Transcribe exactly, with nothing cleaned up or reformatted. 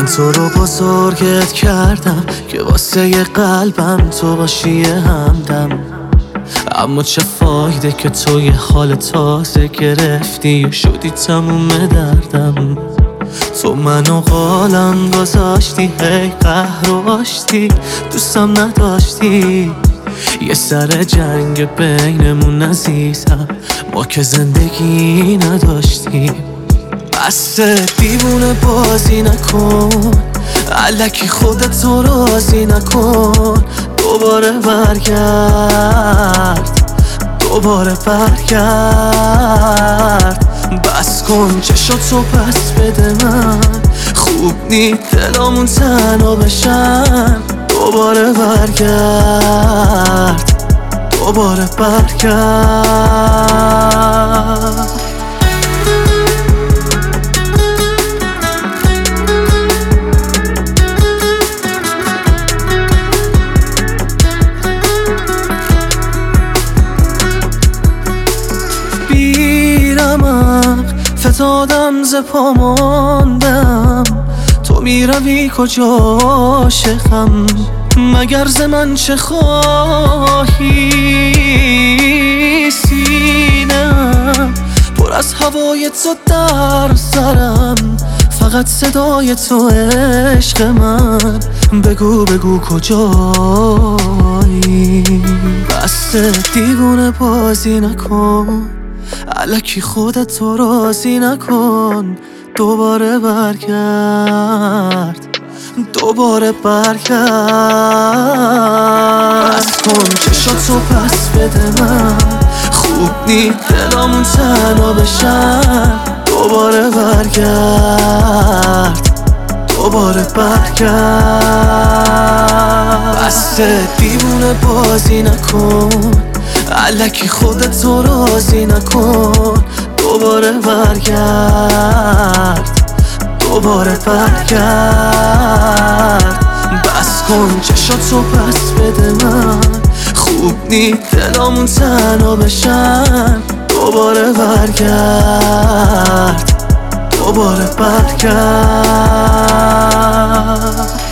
من تو رو بزرگت کردم که واسه یه قلبم تو باشی همدم، اما چه فایده که تو یه حال تازه گرفتی و شدی تموم دردم. تو منو قالم گذاشتی، هی قهر و آشتی، دوستم نداشتی. یه سر جنگ بینمون عزیزم، ما که زندگی نداشتیم. بس دیوونه بازی نکن، الکی خودتو راضی نکن. دوباره برگرد، دوباره برگرد. بس کن چشاتو پس بده من، خوب نی دلامون تنها بشن. دوباره برگرد، دوباره برگرد. فتادم ز پا ماندم، تو میروی کجا عاشقم؟ مگر ز من چه خواهی؟ سینم پر از هوای تو در سرم، فقط صدای تو عشق من. بگو بگو کجایی؟ بس دیوونه بازی نکن، الکی خودتو راضی نکن. دوباره برگرد، دوباره برگرد. بس کن چشاتو پس بده من، خوب نی دلامون تنها بشن. دوباره برگرد، دوباره برگرد. بس دیوونه بازی نکن، الکی خودتو راضی نکن. دوباره برگرد، دوباره برگرد. بس کن چشاتو پس بده من، خوب نی دلامون تنها بشن. دوباره برگرد، دوباره برگرد.